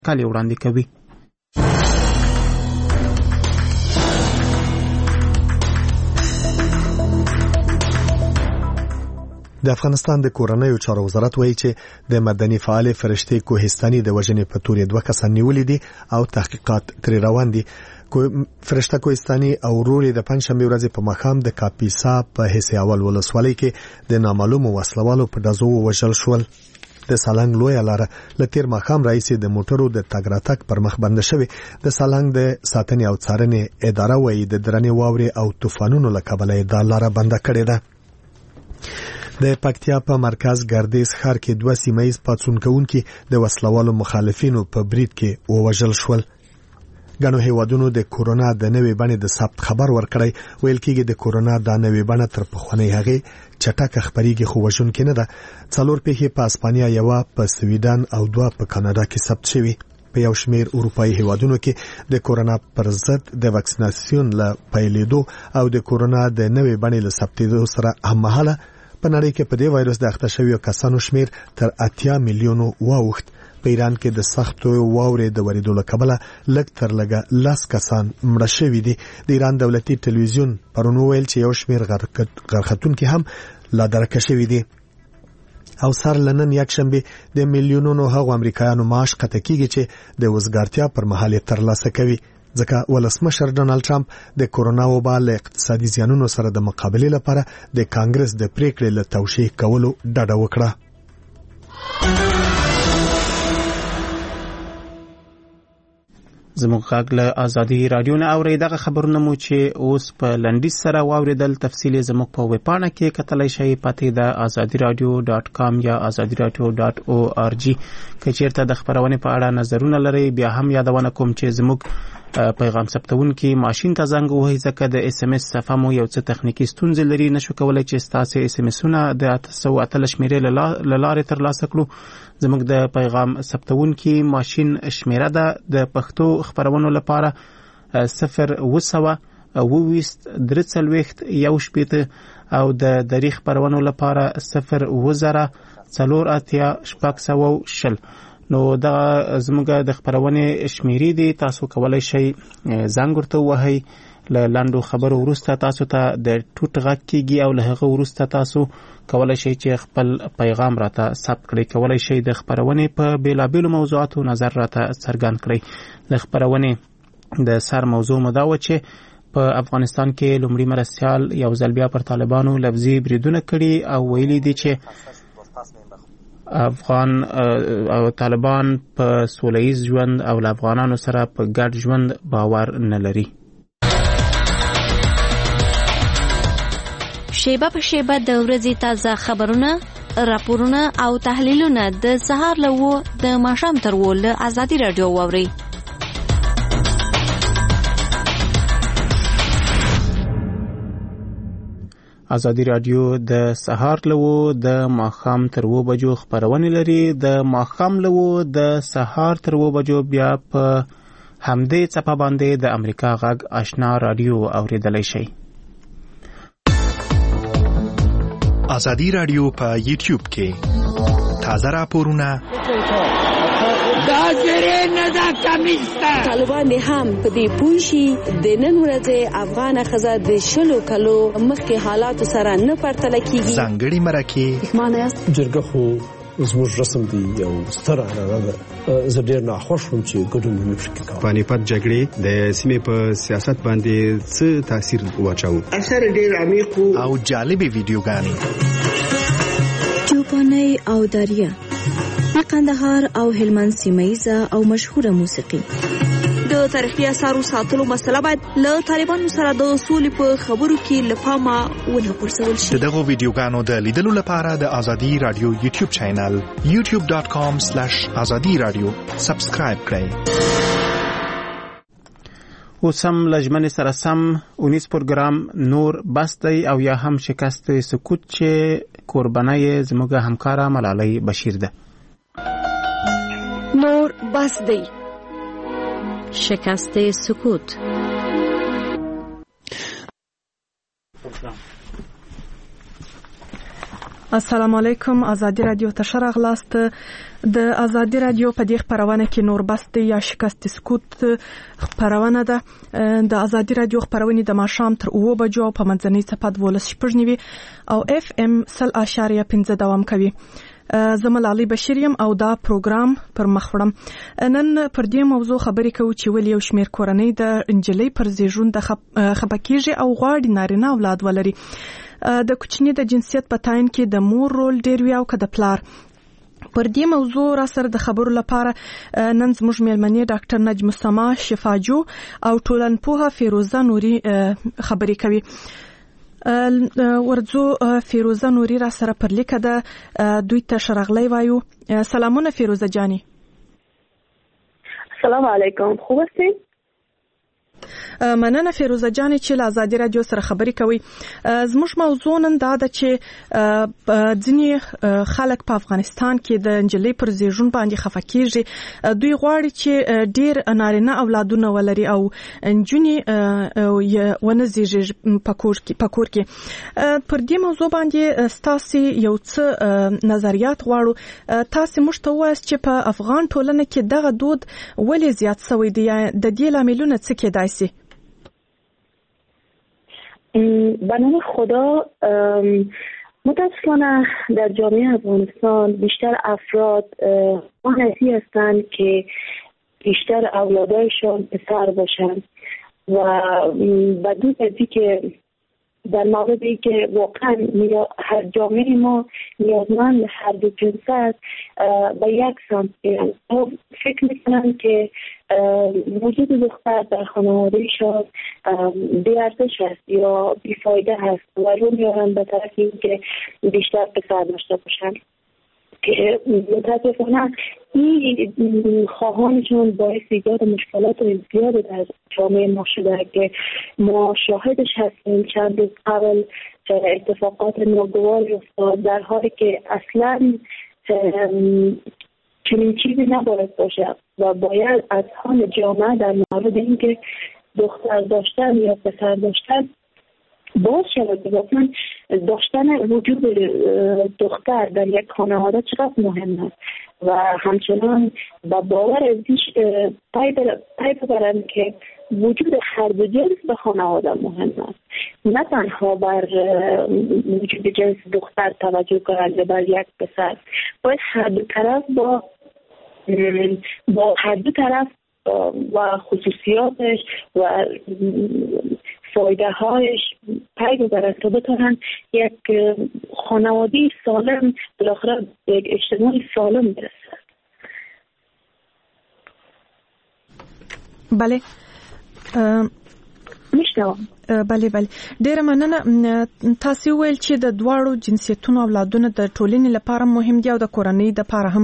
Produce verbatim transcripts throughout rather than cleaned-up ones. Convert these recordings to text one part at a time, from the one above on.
کالي وړاندې کوي. د افغانستان د کورنیو چارو وزارت وایي چې د مدني فعال فرشتي کوهستاني د وژنې په تورې دوه کسان نیولې دي او تحقیقات تر روان دي. فرشته کوهستاني او ورور د پنځشنبه ورځې په مخام د کاپیسا په حصه اول ولسوالۍ کې د نامعلومو وسلوالو په دزو وژل شول. د سالنګ لوی لاره لتیر مخام رئیس د موټرو د تګراتک پر مخ بند شوی. د سالنګ د ساتنې او څارنې اداره وایي د درنې واورې او طوفانونو له کبله د لاره بند کړې ده. د پکتیا په مرکز ګردیز ښار کې دوه سیمایي پاتون کوونکي د وسلوالو مخالفینو په برید کې ووژل شول. غنو هیوادونو د کورونا د نوې بڼې د ثبت خبر ورکړی. ویل کېږي د کورونا د نوې بڼه تر پخوانۍ هغه چټک خبريږي خو وژونکې نه ده. څلور پیښې په اسپانیا، یو په سویډن او دوه په کاناډا کې ثبت شوي. په یو شمېر اروپایي هیوادونو کې د کورونا پر ضد د واکسیناسیون له پیلېدو او د کورونا د نوې بڼې له ثبتېدو سره هممهاله په نړۍ کې په دې وایرس د اخته شویو کسانو شمیر تر اتیا میلیونو واوښت. په ایران کې د سختو واورې د وریدو له کبله لږ تر لږه لس کسان مړه شوي دي. د ایران دولتي ټلویزیون پرون ویل چې یو شمیر غرختونکي هم لا درکه شوي دي. او سر لنن یک شنبه د میلیونونو هغو امریکایانو معاش قطع کیږي چې د وزګارتیا پر مهال ترلاسه کوي. ځکه ولسمشر ډونالد ټرمپ د کورونا وبا له اقتصادي زیانونو سره د مقابلې لپاره د کانګرس د پریکړې له توشیح کولو ډډه وکړه. زموږ غږ له ازادي رادیو نه اوري. دغه خبرونه مو چې اوس په لنډیز سره واوریدل تفصیل زموږ په ویب پاڼه کې کتلای شئ. پته د ازادي رادیو ډاټ کام یا ازادي رادیو ډاټ او ار جی. کچیرته د خبرونه په اړه نظرونه لري بیا هم یادونه کوم چې زموږ پیغام ثبتون کې ماشين ته زنګ وهي ځکه د اس ام اس صفه مو یو څه تخنیکی ستونزې لري. نشو کولای چې تاسو اس ام اسونه د اته سوه اتلس شمیرې له لارې ترلاسه کړو. زموږ د پیغام ثبتون کې ماشين شمیره ده د پښتو خبرونو لپاره صفر وسوه وويست درڅلويخت یو شپېته او د دری خبرونو لپاره صفر وزره څلور اتیا شپږ سوه شل. نو دا زموږ د خبرونه شمیرې دي. تاسو کولای شئ زنګ ورته وهئ. ل لاندو خبرو ورسته تاسو ته د ټوټ غږ کیږي او له هغه ورسته تاسو کولای شئ چې خپل پیغام راته ثبت کړئ. کولای شئ د خبرونه په بیلابیلو موضوعاتو نظر راته څرګند کړئ. د خبرونه د سر موضوع مدا و چې په افغانستان کې لومړی مرستيال یو ځل بیا پر طالبانو لفظي بریدونه کړي او ویلي دي چې افغان او طالبان په سولهییز ژوند او افغانانو سره په ګډ ژوند باور نه لري. شیبه په شیبه د ورځې تازه خبرونه، راپورونه او تحلیلونه د سهار له و د ماښام تر و له ازادي رادیو واوري. ازادي رادیو د سهار لو د ماخام تر و بجو خبرونه لري. د ماخام لو د سهار تر و بجو بیا په همدې چپا باندې د امریکا غږ آشنا رادیو اوریدلای شي. ازادي رادیو په یوټیوب کې تازه راپورونه دا زره نه دا کمیسته طالبان هم په دې پوښي د نن ورځې افغان خزه د شلو کلو مخکې حالات سره نه پرتل کیږي. ځانګړي مرکه معنی جرګه خو زموږ رسم دی یو ستر اړه ده. زه ډیر نه خوښ وم چې ګډون مې پکې کاوه. پانیپت جګړې د سیمې په سیاست باندې څه تاثیر واچاو؟ اثر ډیر عمیق او جالبې ویډیوګانې چوپاني او داریا د قندهار او هلمند سیمایزه او مشهوره موسیقي. د تاریخي اثارو ساتلو مسله باید له طالبانو سره د اصول په خبرو کې لپاره ونه پرسول شي. دغه ویډیوګانو د لیدلو لپاره د ازادي رادیو یوټیوب چینل یوټیوب ډاټ کام سلیش ازادي رادیو سبسکرایب کړئ. اوسم لجمن سره سم اونیس پروګرام نور بس دی او یا هم شکست سکوت چې قربانای زموږ همکارا ملالۍ بشیر ده. نور بس دی شکست سکوت. السلام علیکم. ازادي رادیو ته ښه راغلاست. د ازادي رادیو په دې خپرونه کې نور بست یا شکست سکوت خپرونه ده. د ازادي رادیو خپرونه د ماښام تر اوه بجو په منځنۍ صفحه دولس شپږ نوي او اف ام سل اشاریه پنځه دوام کوي. زمل علي بشیر یم او دا پروګرام پر مخ وړم. نن پر دې موضوع خبرې کوو چې ولې یو شمېر کورنۍ د انجلۍ پر زیږون د خپکیږي او غواړي نارینه اولاد ولري. د کوچني د جنسیت په تعین کې د مور رول ډیر وی او که د پلار. پر دې موضوع را سره د خبرو لپاره نن زموږ مېلمنې ډاکټر نجم السما شفاجو او ټولنپوهه فیروزه نوري خبرې کوي. ورځو فیروزه نوري را سره پر لیکه ده. دوی ته شرغلی وایو. سلامونه فیروزه جانی. سلام علیکم. خوب هستین؟ مننه فیروزه جانی چې له ازادي رادیو سره خبرې کوي. زموږ موضوع نن دا ده چې ځینې خلک په افغانستان کې د انجلۍ پر زیږون باندې خفه کیږي. دوی غواړي چې ډیر نارینه اولادونه ولري او نجونې ونه زیږي په کور کې په کور کې. پر دې موضوع باندې ستاسو یو څه نظریات غواړو. تاسو موږ ته وایئ چې په افغان ټولنه کې دغه دود ولې زیات شوی دی؟ د دې لاملونه څه کېدای شي؟ به نام خدا، متاسفانه در جامعه افغانستان بیشتر افراد آنسی هستند که بیشتر اولادایشان پسر باشند و بدون ازی که در موردی که واقعا هر جامعه ما نیازمند هر دو جنس است به یک سمت میرن. فکر میکنم که وجود دختر در خانوادهشان بی‌ارزش است یا بیفایده است و رو میارن به طرف این که بیشتر پسر داشته باشن که متاسفانه این خواهانشون باعث ایجاد مشکلات زیاد در جامعه ما شده که ما شاهدش هستیم. چند روز قبل اتفاقات ناگواری افتاد در حالی که اصلا چنین چیزی نباید باشه و باید از حال جامعه در مورد اینکه دختر داشتن یا پسر داشتن باز شود. واقعا داشتن وجود دختر در یک خانواده چقدر مهم است و همچنان با باور ازش پی ببرند که وجود هر دو جنس به خانواده مهم است، نه تنها بر وجود جنس دختر توجه کنند بر یک پسر. باید هر دو طرف با با هر دو طرف و خصوصیاتش و فایده هایش پی ببرند تا بتونن یک خانواده سالم بالاخره به یک اجتماع سالم برسد. بله میشنوم. بله بله ډیره مننه. تاسو ویل چې د دواړو جنسیتونو اولادونه د ټولنې لپاره مهم دي او د کورنۍ لپاره هم.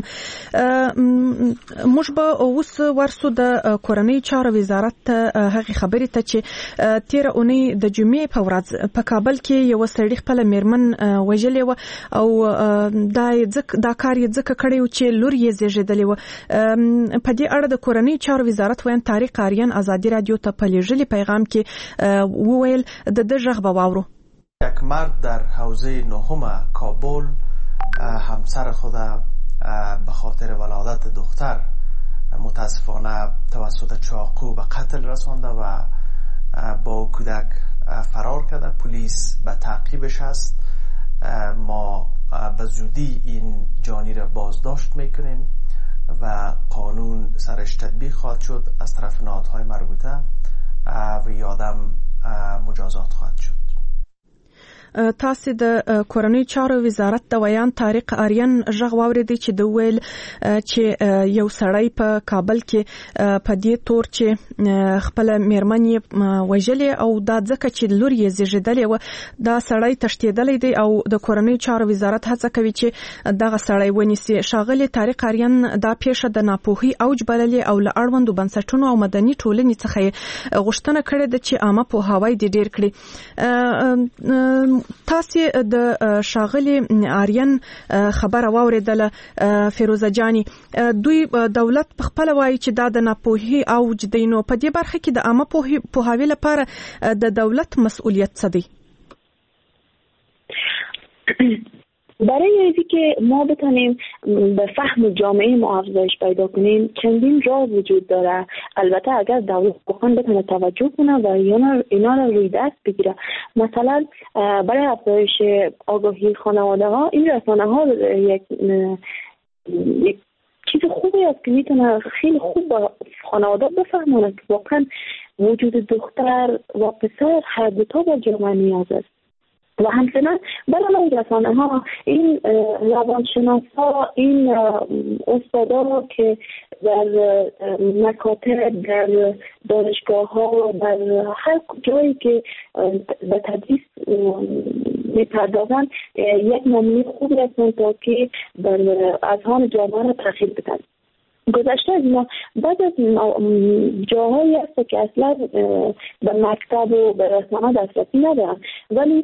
موږ به اوس ورسو د کورنۍ چارو وزارت ته هغه خبرې ته چې تیر اونۍ د جمعې په ورځ په کابل کې یو سړی خپل میرمن وژلې و او دا دا کار یې ځکه کړی و چې لور یې زیږیدلې و. په دې اړه د کورنۍ چارو وزارت وین طارق آریان ازادي رادیو ته په لیږلي پیغام کې ویل د د ژغ به واورو. یک مرد در حوزه نهم کابل همسر خود به خاطر ولادت دختر متاسفانه توسط چاقو به قتل رسانده و با کودک فرار کرده. پلیس به تعقیبش است. ما به زودی این جانی را بازداشت میکنیم و قانون سرش تطبیق خواهد شد از طرف نهادهای مربوطه و یادم مجازات خواهد شد. تاسو د کورنۍ چارو وزارت د ویان طارق آریان ژغ واوریدي چې د ویل چې یو سړی په کابل کې په دې تور چې خپل میرمن یې وژلې او دا ځکه چې لور یې زیږیدلې و. دا سړی تښتېدلی دی او د کورنۍ چارو وزارت هڅه کوي چې دغه سړی ونیسي. ښاغلی طارق آریان دا پیښه د ناپوهۍ اوج بللې او له اړوندو بنسټونو او مدني ټولنې څخه غوښتنه کړې ده چې عامه پوهاوی دې ډېر کړي. تاسو د ښاغلي آریان خبره واوریدله فیروزه جانی. دوی دولت په خپل وایي چې دا د ناپوهۍ اوج دی، نو په دې برخه کې د عامه پوهاوي لپاره د دولت مسؤلیت څه دی؟ برای اینکه که ما بتونیم به فهم جامعه ما افزایش پیدا کنیم چندین راه وجود داره. البته اگر دولت بخواد بتونه توجه کنه و اینا اینا رو روی دست بگیره. مثلا برای افزایش آگاهی خانواده ها این رسانه ها یک یک چیز خوبی است که میتونه خیلی خوب با خانواده بفهمونه که واقعا وجود دختر و پسر هر دو تا با جامعه نیاز است. و همچنان برای رسانه ها این روانشناسا این استادا که در مکاتب در دانشگاه ها در هر جایی که به تدریس میپردازن یک نمونه خوب هستند تا که در اذهان جامعه را تغییر بدن. گذشته از اینا بعد از جاهایی هست که اصلا به مکتب و به رسانه دسترسی ندارن ولی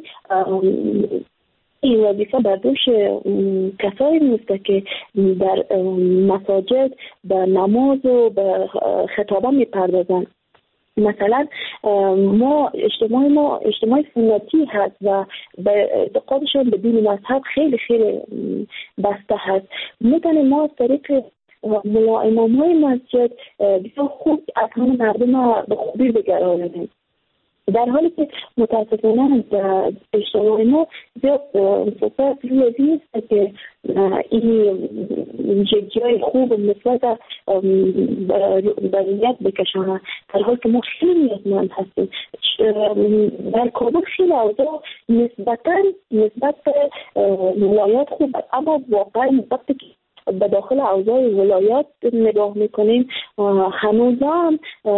این وظیفه بر دوش کسایی میفته که در مساجد به نماز و به خطابه میپردازن. مثلا ما اجتماع ما اجتماع سنتی هست و به اعتقادشون به دین مذهب خیلی خیلی بسته هست. میتونیم ما از طریق ملا امام های مسجد بسیار خوب اذهان مردم به خوبی بگرانیم، در حالی که متاسفانه اجتماع ما زیاد صفت روی نیست که این جای خوب نسبت بریت بکشانه، در حالی که ما خیلی نیازمند هستیم. در کابل خیلی اوضاع نسبتا نسبت به ولایات خوب، اما واقعا وقتی که به داخل اوضاع ولایات نگاه میکنیم هنوز هم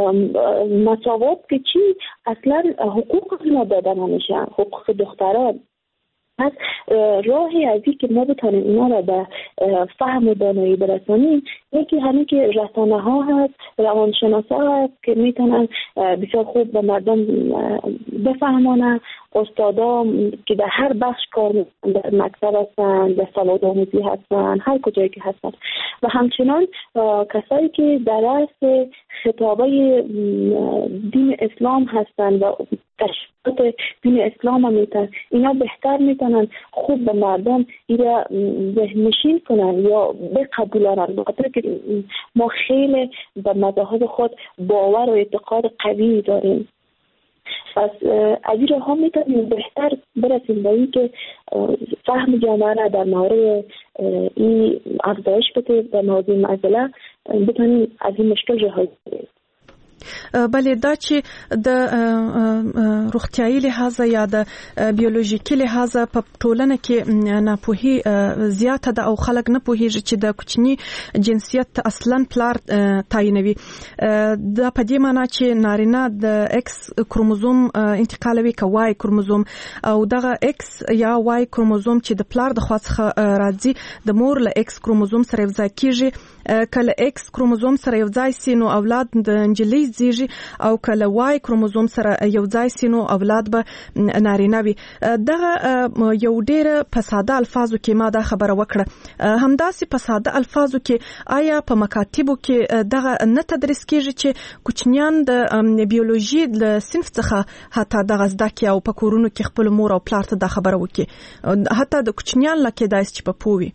مساوات که چی اصلا حقوق ما داده نمیشه، حقوق دختران. پس راهی از این که ما بتانیم اینا را به فهم و دانایی برسانیم یکی همین که رسانه ها هست، روانشناسا هست که میتونن بسیار خوب به مردم بفهمانن، استادا که در هر بخش کار میکنن، در مکتب هستن، در سواد آموزی هستن، هر کجایی که هستن، و همچنان کسایی که در درس خطابه دین اسلام هستن و تشریفات دین اسلام هم میتن، اینا بهتر میتونن خوب به مردم اینا ذهنشین کنن یا بقبولانن، بخاطر که ما خیلی به مذاهب خود باور و اعتقاد قوی داریم. پس از این راه ها میتونیم بهتر برسیم به این که فهم جامعه را در مورد این افزایش بده، در مورد این مسئله بتونیم از این مشکل رهایی کنیم. بله، دا چې د روغتیايي لحاظه یا د بیولوژیکي لحاظه په ټولنه کې ناپوهي زیاته ده او خلک نه پوهیږي چې د کوچني جنسیت اصلا پلار تعینوي. دا په دې معنی چې نارینه د ایکس کروموزوم انتقالوي که وای کروموزوم، او دغه ایکس یا وای کروموزوم چې د پلار د خوا څخه راځي د مور له ایکس کروموزوم سره یوځای کیږي. کله ایکس کروموزوم سره یوځای سي نو اولاد د انجلۍ زیږي، او کله وای کروموزوم سره یوځای سي نو اولاد به نارینه وي. دغه یو ډېر په ساده الفاظو کې ما دا خبره وکړه. همداسې په ساده الفاظو کې آیا په مکاتبو کې دغه نه تدریس کیږي چې کوچنیان د بیولوژي له صنف څخه حتی دغه زده کړي او په کورونو کې خپل مور او پلار ته دا خبره وکړي، حتی د کوچنیان لکه داسې چې په پوي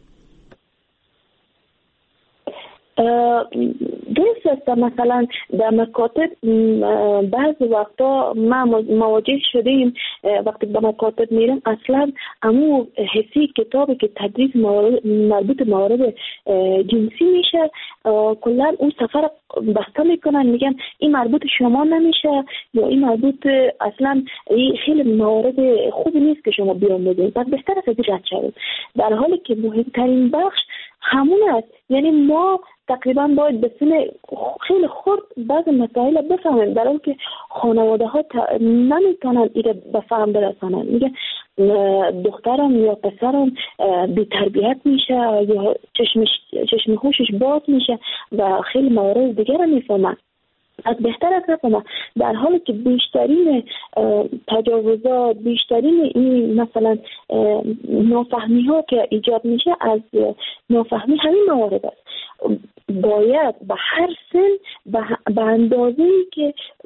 درست است. مثلا در مکاتب بعض وقتا ما مواجه شدیم وقتی به مکاتب میرم اصلا امو حسی کتابی که تدریس مربوط موارد جنسی میشه کلا اون سفر بسته میکنن، میگن این مربوط شما نمیشه یا این مربوط اصلا این خیلی موارد خوبی نیست که شما بیان بدید، پس بهتر است از رد شوید، در حالی که مهمترین بخش همون است. یعنی ما تقریبا باید به سن خیلی خورد بعض مسائل بفهمیم، در حالی که خانواده ها نمیتونن ایره بفهم برسانن، میگه دخترم یا پسرم بی تربیت میشه یا چشم چشم هوشش باز میشه و خیلی موارد دیگر رو میفهمن. از بهتر از رفته، در حالی که بیشترین تجاوزات، بیشترین این مثلا نافهمی ها که ایجاد میشه از نافهمی همین موارد است. باید به هر سن به اندازه‌ای که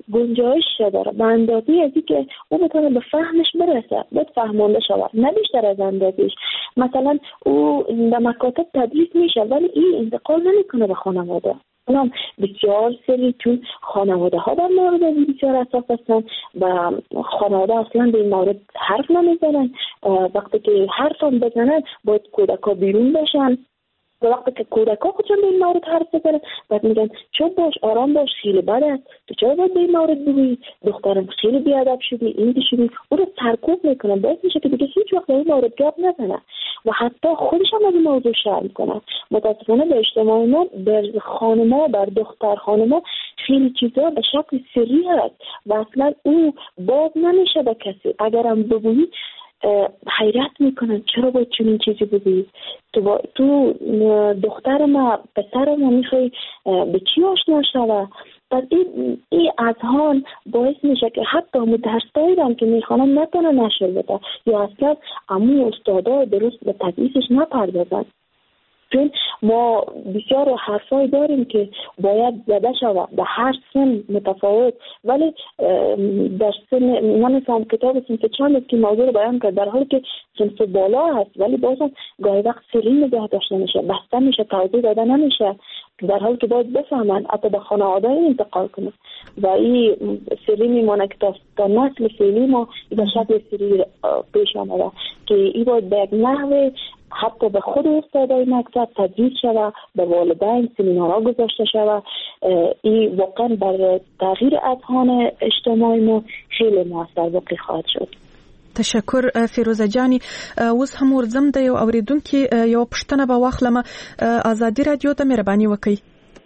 گنجایش داره به اندازه ازی که او بتونه به فهمش برسه، باید فهمانده شود، نه بیشتر از اندازش. مثلا او در مکاتب تدریس میشه ولی این انتقال نمیکنه به خانواده. اونم بسیار سری، چون خانواده ها در مورد این بسیار حساس هستن و خانواده اصلا به این مورد حرف نمیزنن. وقتی که حرف هم بزنن باید کودکا بیرون بشن و وقتی که کودکا خودشون به این مورد حرف بزنن باید میگن چون باش، آرام باش، خیلی بد است، تو چرا باید به این مورد بگویی، دخترم خیلی بیادب شدی، این دی شدی. او رو سرکوب میکنن، باید میشه که دیگه هیچ وقت به این مورد گپ نزنن و حتی خودش هم از این موضوع شرم میکنن. متاسفانه به اجتماع ما بر خانما، بر دختر خانما خیلی چیزا به شکل سری هست و اصلا او باز نمیشه به کسی. اگرم بگویی حیرت میکنن چرا باید چنین چیزی بگویی، تو, با... تو دختر ما پسر ما میخوای به چی آشنا شوه. پس این ای اذهان باعث میشه که حتی همون درستایی هم که میخوانن نتونه نشر بده یا اصلا همون استادا درست به تدریسش نپردازن. چون ما بسیار حرفای داریم که باید زده شود به هر سن متفاوت، ولی در سن نمیفهم کتاب سنف چند که موضوع رو بیان کرد، در حالی که سنف بالا هست ولی بازم گاهی وقت سری نگه داشته میشه، بسته میشه، توضیح داده نمیشه، در حالی که باید بفهمن حتی به خانواده انتقال کنه و این سری میمانه که تا نسل فعلی ما به شکل سری پیش آمده که این باید به یک نحوه حتی به خود استادای مکتب تدریس شود، به والدین سمینارها گذاشته شود. این واقعا بر تغییر اذهان اجتماعی ما خیلی موثر واقع خواهد شد. تشکر فیروزه جانی. اوس هم ورځم د یو اوریدونکو یو پښتنه به واخلم. آزادي رادیو ته مهرباني وکړئ.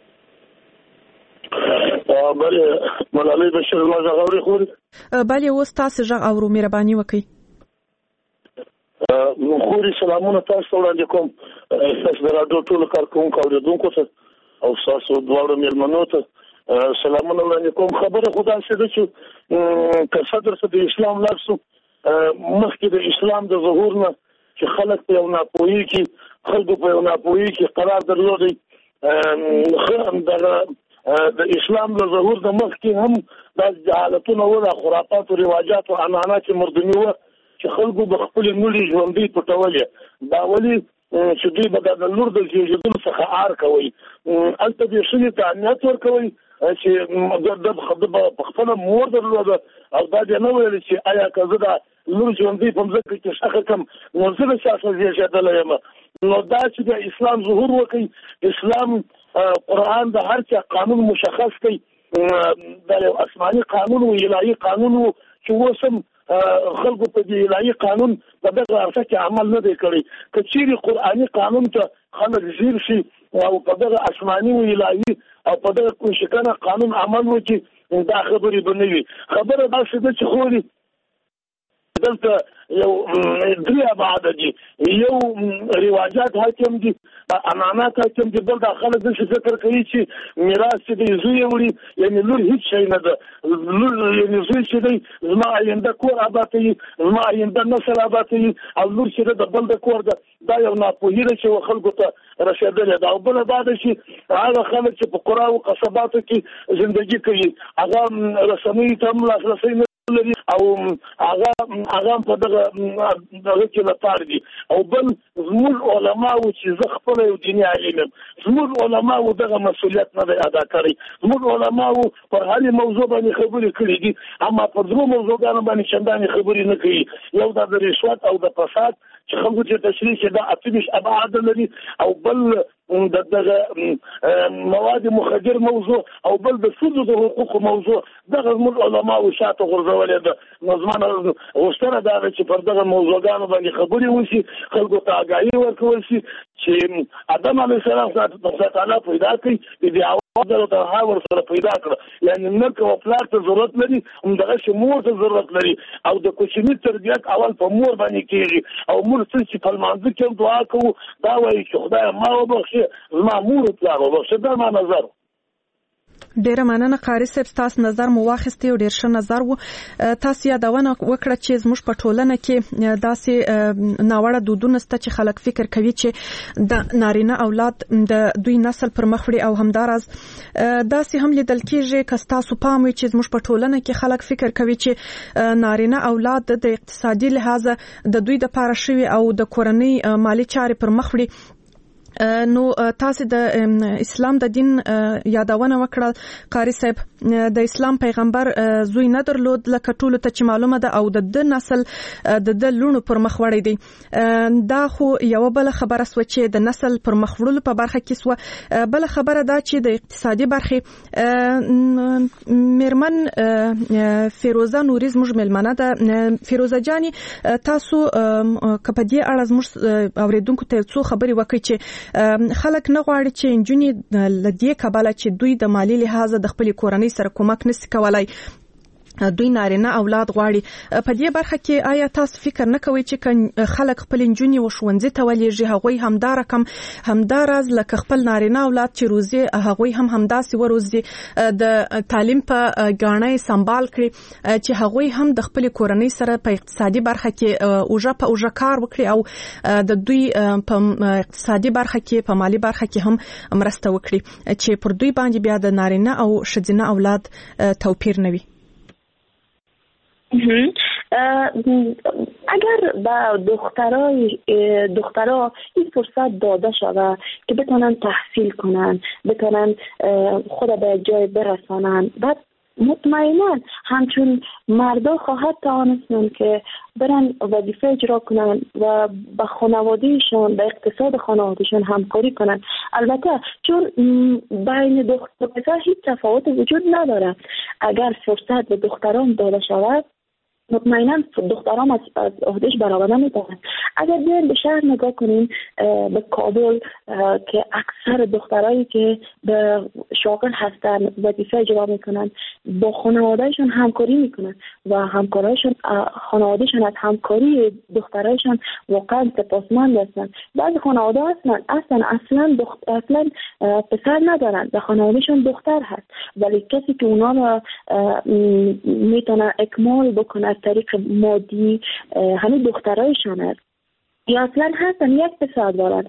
بله ملالۍ بشیر ما غږ اوري خو بله اوس تاسو غږ اورو، مهرباني وکړئ. خوري سلامونه تاسو وړاندې کوم، تاسو د راډیو ټول کارکونکو اوریدونکو ته او تاسو دواړو مېلمنو ته سلامونه وړاندې کوم. خبره خو داسې ده چې که صدر څه د اسلام لارسو مخکې د اسلام د ظهور نه چې خلک په یو ناپوهي کې خلکو په یو ناپوهي کې قرار درلودی، دغه د اسلام له ظهور د مخکې هم د جهالتونه و، د خرافات او رواجات او عنعنات مردمي وه چې خلکو به خپلې نورې ژوندۍ پټولې. دا ولې چې دوی به د لور د زیږېدلو څخه عار کوئ، هلته دې ښځې ته اهمیت ورکوئ چې د په خپله مور درلوده او دا دې نه ویل چې آیا که زه دا لور ژوندۍ په مځکه کې ښخه کړم نو زه د چا څخه زیږېدلی یم. نو دا چې د اسلام ظهور وکړي، اسلام قرآن د هر چا قانون مشخص کوي، دا یو آسماني قانون و، الهي قانون و چې اوس هم خلکو په دې الهي قانون په دغه عرصه کې عمل نه دی کړی. که چیرې قرآني قانون ته خلک ځیر شي او په دغه آسماني و الهي او په دغه کوشکنه قانون عمل وکړي دا خبرې به نه وي. خبره داسې ده چې خوري دلته یو درې ابعاد دي، یو رواجات حاکم دي، عنعنات حاکم دي، بل دا خلک داسې فکر کوي چې میراث چې دی زوی یې وړي، یعنې لور هېڅ شی نه ده. لور یعنې زوی چې دی زما آینده کور اباد کوي، زما آینده نسل اباد کوي، او لور چې ده د بل د کور ده. دا یو ناپوهي ده چې خلکو ته رسېدلې ده. او بله دا ده چې هغه خلک چې په قرا او قصباتو کې زندګي کوي هغه رسنیو ته هم لاسرسی نه لري او هغه هغه په دغه دغه کې لپاره دي. او بل زموږ علماو چې زه خپل یو دیني عالم یم، زموږ علماو دغه مسؤلیت نه دی ادا کړی. زموږ علماو پر هرې موضوع باندې خبرې کړي دي، اما پر درو موضوعګانو باندې چندانې خبرې نه کوي. یو دا د رشوت او د فساد چې خلکو چې تشریح چې دا اته ویشت ابعاد لري، او بل د دغه مواد مخدر موضوع، او بل د ښځو د حقوقو موضوع. دغه زموږ علماو شاته غورځولې ده. نو زما غوښتنه دا ده چې پر دغه موضوعګانو باندې خبرې وشي، خلکو ته آګاهي ورکول شي چې آدم علیه السلام خدای تعالی پیدا کړي، د اول ورته ورسره پیدا کړه، یعنې نر که پلار ته ضرورت لري همدغسې مور ته ضرورت لري. او د کوچني تربیت اول په مور باندې کېږي. او مور څه چې په لمانځه کې هم دعا کوو دا وایي چې خدایه ما وبخښې، زما مور پلار وبخښې. دا ما نظر. ډیره مننه قاری صاحب، تاسو نظر مو واخیستی او ډیر ښه نظر وو. تاسو یادونه وکړه چې زموږ په ټولنه کې داسې ناوړه دودونه شته چې خلک فکر کوي چې د نارینه اولاد د دوی نسل پر مخ وړي، او همداراز داسې هم لیدل کېږي که تاسو پام وي چې زموږ په ټولنه کې خلک فکر کوي چې نارینه اولاد د اقتصادي لحاظه د دوی د پاره شوي او د کورنۍ مالی چارې پر مخ وړي. نو تاسو د اسلام د دین یادونه وکړه قاری صاحب، د اسلام پیغمبر زوی نه درلود لکه ټولو ته چې معلومه ده، او د د نسل د د لونو پر مخ وړي دي. دا خو یو بل خبره سو چې د نسل پر مخ وړلو په برخه کې سو. بل خبره دا چې د اقتصادي برخه میرمن فیروزه نوري زموږ ملمنه ده. فیروزه جانی، تاسو کپدی اړه زموږ اوریدونکو ته څو خبري وکړي چې خلک نه غواړي چې انجونی لدی کباله چې دوی د مالی لحاظ د خپل کورنۍ سره کومک نشي کولای، دوی نارینه اولاد غواړي. په دې برخه کې آیا تاسو فکر نه کوئ چې خلک خپل انجونی و ښوونځي ته ولېږي، هغوی همدار کم همداراز لکه خپل نارینه اولاد چې روزي هغوی هم همداسې وروزي، د تعلیم په غاڼه سمبال کړي چې هغوی هم د خپل کورنۍ سره په اقتصادي برخه کې اوجه په اوجه کار وکړي، او د دوی په اقتصادي برخه کې په مالی برخه کې هم مرسته وکړي چې پر دوی باندې بیا د نارینه او ښځینه اولاد توپیر نه وي. اگر به دخترای دخترها این فرصت داده شود که بتونن تحصیل کنن، بتونن خود به جای برسانن، بعد مطمئنا همچون مردا خواهد توانستن که برن وظیفه اجرا کنن و با خانوادهشان، با اقتصاد خانوادهشان همکاری کنن. البته چون بین دختر و پسر هیچ تفاوت وجود نداره، اگر فرصت به دختران داده شود مطمئنا دختران از عهدهش برآورده میتونن. اگر بیایم به شهر نگاه کنیم، به کابل که اکثر دخترایی که به شاغل هستن وظیفه اجرا میکنن با خانوادهشون همکاری میکنن و همکارایشون خانوادهشون از همکاری دخترایشون واقعا سپاسمند هستن. بعضی خانواده هستن اصلا اصلا دخت... اصلا پسر ندارن و خانوادهشون دختر هست، ولی کسی که اونا رو میتونه اکمال بکنه طریق مادی همین دخترایشان است، یا اصلا هستن یک پسر دارن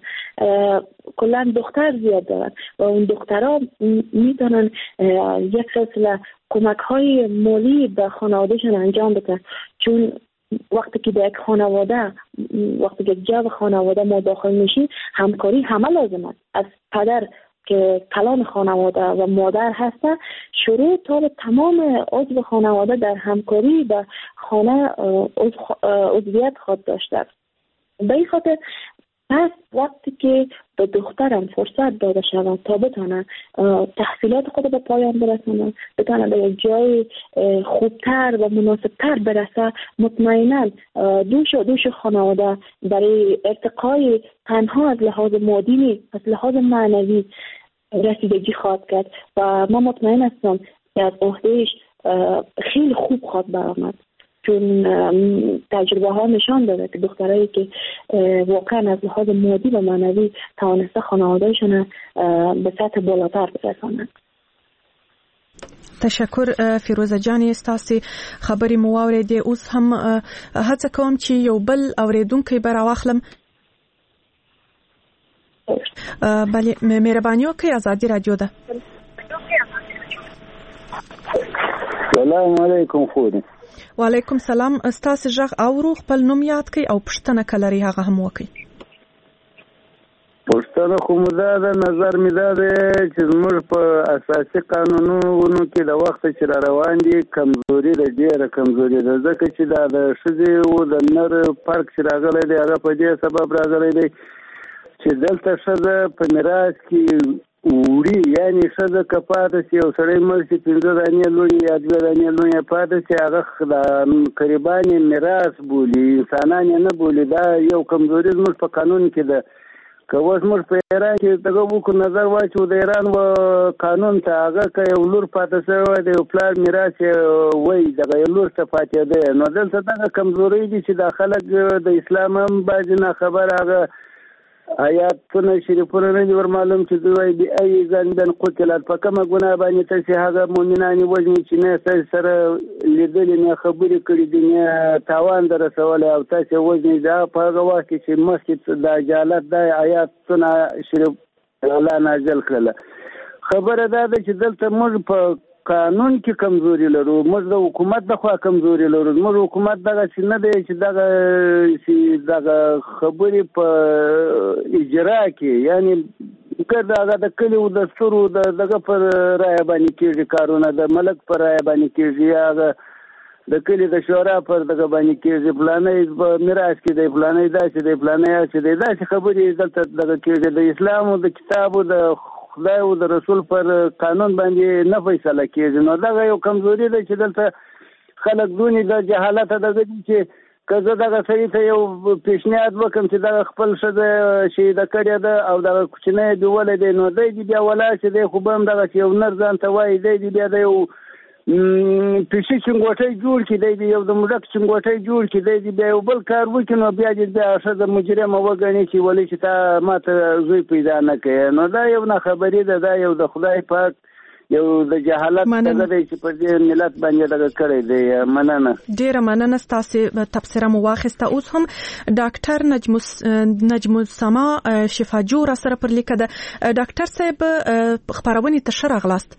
کلا دختر زیاد دارن و اون دخترها میتونن یک سلسله کمک های مالی به خانوادهشان انجام بدن. چون وقتی که به یک خانواده وقتی که جو خانواده ما داخل میشیم همکاری همه لازم است، از پدر که کلان خانواده و مادر هسته شروع تا به تمام عضو خانواده در همکاری به خانه عضویت خود داشته. به این خاطر پس وقتی که به دخترم فرصت داده شود تا بتونه تحصیلات خود به پایان برسونه، بتونه به یک جای خوبتر و مناسبتر برسه، مطمئنا دوش و دوش خانواده برای ارتقای تنها از لحاظ مادی از لحاظ معنوی رسیدگی خواهد کرد و ما مطمئن هستم که از عهدهش خیلی خوب خواهد برآمد. چون تجربه ها نشان داده که دخترایی که واقعا از لحاظ مادی و معنوی توانسته خانوادهشون به سطح بالاتر برسانند. تشکر فیروزه جانی، ستاسو خبرې مو واورېدې. اوس هم هڅه کوم چې یو بل اوریدونکی به راواخلم. بله، مهرباني وکړئ، ازادي رادیو ده. سلام علیکم خوري. وعلیکم سلام. ستاسو ژغ اورو، خپل نوم یاد کړئ او پوښتنه کلري هغه هم وکړئ. پوښتنه خو مو دا ده، نظر مې دا دی چې زموږ په اساسي قانونونو کې د وخت چې را روان دي کمزوري ده، ډېره کمزوري ده، ځکه چې دا د ښځې او د نر فرق چې راغلی دی هغه په دې سبب راغلی دی چې دلته ښځه په میراث کې وړي، یعنې ښځه که پاته شي یو سړی مړ شي پنځه دانې لوڼې یا دوه دانې لوڼې پاته شي هغه قریبان یې میراث بولي، انسانان یې نه بولي. دا یو کمزوري زموږ په قانون کې ده. که اوس موږ په ایران کې دغه وکړو نظر واچو د ایران و قانون ته، هغه که یو لور پاته شوی د یو پلار میراث یې وایي دغه یو لور ته پاتېده، نو دلته دغه کمزوري دي چې دا خلک د اسلام هم بعضې ناخبره هغه آیاتونه شریفونه نه دي ورمعلوم چې دوی بي ای ذنب قتلت په کومه ګناه باندې تاسې هغه مؤمنان وژني چې نه تاسې سره لیدلي نه خبرې کړي دي نه تاوان در رسولی او تاسې وژني دا په هغه وخت کې چې مخکې د جهالت دا آیاتونه شریف الله نازل کړله. خبره دا ده چې دلته موږ په قانون کې کمزوري لرو، موږ د حکومت د خوا کمزوري لرو. موږ حکومت دغه چې نه دی چې دغه چې دغه خبرې په اجرا کې یعنی که دغه د کلیو د سترو دغه پر رایه باندې کېږي کارونه، د ملک پر رایه باندې کېږي یا د کلي د شورا پر دغه باندې کېږي، فلانی په میراث کې دی، فلانی داسې دی، فلانی هسې دی، داسې خبرې دلته دغه کېږي. د اسلام او د کتاب او د خدای او د رسول پر قانون باندې نه فیصله کېږي. نو دغه یو کمزوري ده چې دلته خلک دونې د جهالته دغه دي چې که زه دغه سړي ته یو پیشنهاد وکړم چې دغه خپل ښځه شهیده کړې ده او دغه کوچنی بیولی دی، نو دی دې بیا ولاړ چې دی خو به هم دغه چې یو نر ځان ته وایي، دی دې بیا د یو پیشي چنګوټی جوړ کړي، دی دې یو د موږک چنګوټی جوړ کړي، دی دې بیا یو بل کار وکړي، نو بیا دې بیا ښځه مجرمه وګڼي چې ولې چې تا ما ته زوی پیدا نه کوې. نو دا یو ناخبري ده، دا یو د خدای پاک یو د جهالت څه دی چې په دې ملت باندې دغه کړی دی. مننه، ډېره مننه. ستاسې تبصره مو واخیسته. اوس هم ډاکټر نجم السما شفاجو را سره پر لیکه ده. ډاکټر صاحب خپرونې ته ښه راغلاست.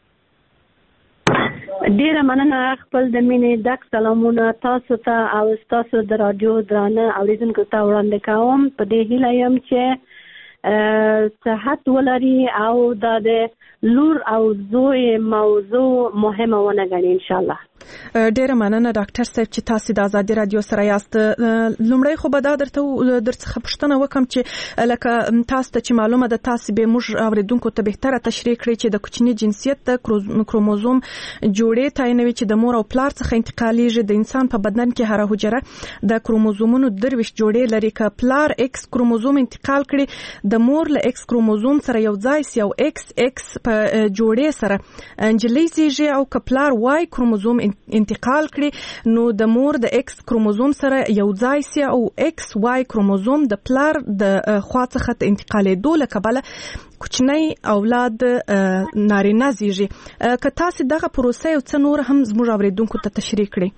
ډیره مننه. خپل د مینې ډک سلامونه تاسو ته او تاسو د رادیو درانه اوریدونکو ته وړاندې کوم. په دې هیله یم چې صحت ولري او د لور او زوی موضوع مهمه ونه ګڼي ان شاء الله. ډیره مننه ډاکټر صاحب چې تاسو د ازادي رادیو سره یاست. لومړی خو به دا درته درڅخه پوښتنه وکم چې لکه تاسو ته چې معلومه ده تاسو به موږ اوریدونکو ته بهتره تشریح کړئ چې د کوچني جنسیت د کروموزوم جوړې تعینوي چې د مور او پلار څخه انتقالیږي. د انسان په بدن کې هر حجره د کروموزومونو درویش جوړې لري. که پلار ایکس کروموزوم انتقال کړي د مور له ایکس کروموزوم سره یو ځای سي او ایکس ایکس په جوړې سره انجلۍ زیږي، او که پلار وای کروموزوم انتقال کړي نو د مور د ایکس کروموزوم سره یو ځای سي او ایکس وای کروموزوم د پلار د خوا څخه انتقالېدو له کبله کوچنی اولاد نارینه زیږي. که تاسو دغه پروسه یو څه نور هم زموږ اوریدونکو ته تشریح کړئ.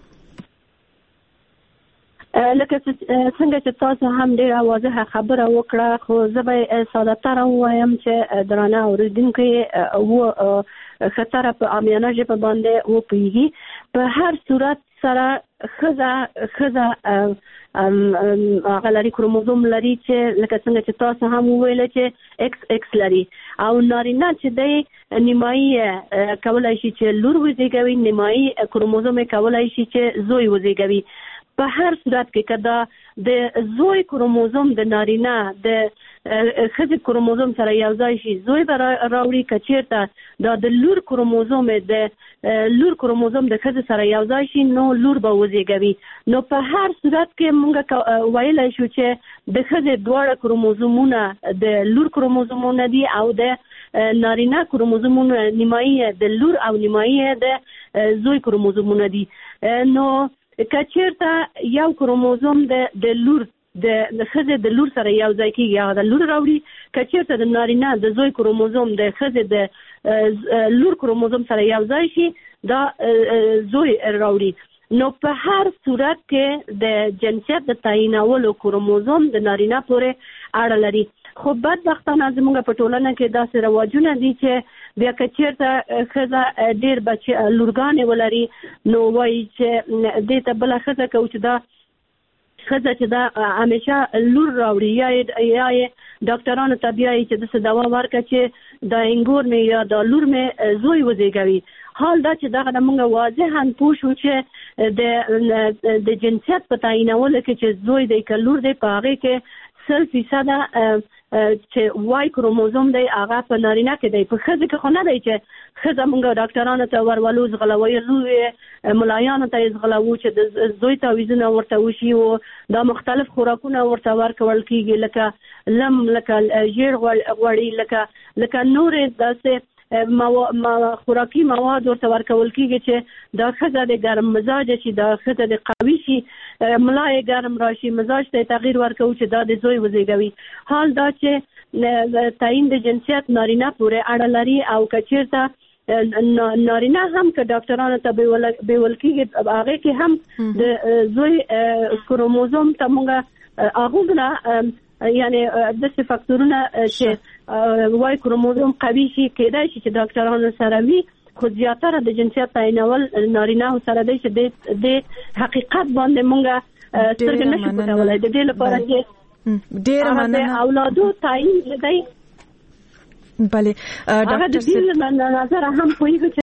لکه څنګه چې تاسو هم ډیره واضحه خبره وکړه، خو زه به ساده تر وایم چې درانه اوریدونکو و خطر په عامیانه ژبه باندې وپوهیږي. په هر صورت سره ښځه ښځه هغه لري کروموزوم لري چې لکه څنګه چې تاسو هم وویل چې ایکس ایکس لري، او نارینه چې دی نیمایي کولای شي چې لور وزیږوي، نیمایي کروموزوم کولای شي چې زوی وزیږوي. په هر صورت کې کدا د زوی کروموزوم د نارینه د ښځې کروموزوم سره یو ځای شي زوی به راوړي، که چېرته دا د لور کروموزوم د لور کروموزوم د ښځې سره یو ځای شي نو لور به وزیږوي. نو په هر صورت کې موږ ویلی شو چې د ښځې دواړه کروموزومونه د لور کروموزومونه دي او د نارینه کروموزومونه نیمایي د لور او نیمایي د زوی کروموزومونه دي. نو که چېرته یو کروموزوم د لور د ښځې د لور سره یو ځای کېږي هغه د لور راوړي، که چېرته د نارینه د زوی کروموزوم د ښځې د لور کروموزوم سره یو ځای شي دا زوی راوړي. نو په هر صورت کې د جنسیت د تعینولو کروموزوم د نارینه پورې اړه لري. خو بدبختانه زموږ په ټولنه کې داسې رواجونه دي چې بیا که چېرته ښځه ډېر بچي لورګانې ولري نو وایي چې دې ته بله ښځه کوو چې دا ښځه چې دا همیشه لور راوړي، یا یې ډاکټرانو ته بیایي چې داسې دوا ورکړه چې دا انګور مې یا دا لور مې زوی وزیږوي. حال دا چې دغه موږ واضحاً پوه شو چې د جنسیت په تعینولو کې چې زوی دی که لور دی په هغې کې سل فیصده چې وای کروموزوم دی هغه په نارینه کې دی، په ښځې کې خو نه دی چې ښځه موږ ډاکټرانو ته ورولو ځغلوو، ملایانو ته یې ځغلوو چې د زوی تعویضونه ورته وشي او دا مختلف خوراکونه ورته ورکول کېږي لکه لم، لکه ژیړ غوړي، لکه لکه نورې داسې مو خوراکي مواد ورته ورکول کیږي چې دا ښځه د ګرم مزاج شي، دا ښځه د قوي شي، ملای ګرم راشي، مزاج ته تغییر ورکوي چې دا د زوی وزیږوي. حال دا چې تعیین د جنسیت نارینه پورې اړه لري او کچیرته نارینه هم که ډاکټرانو ته بیول کیږي هغه کې هم د زوی کروموزوم ته موږ هغه یعنی د څه فاکتورونه چې وای کروموزوم قوي شي کېدای شي چې ډاکټرانو سره وي، خو زیاتره د جنسیت تعینول نارینه سره دی چې د حقیقت باندې موږ سترګې نشو پټولی. د دې لپاره چې ډېره مننه اولادو تعین دی. بله هغه د دې له نظره هم پوهیږي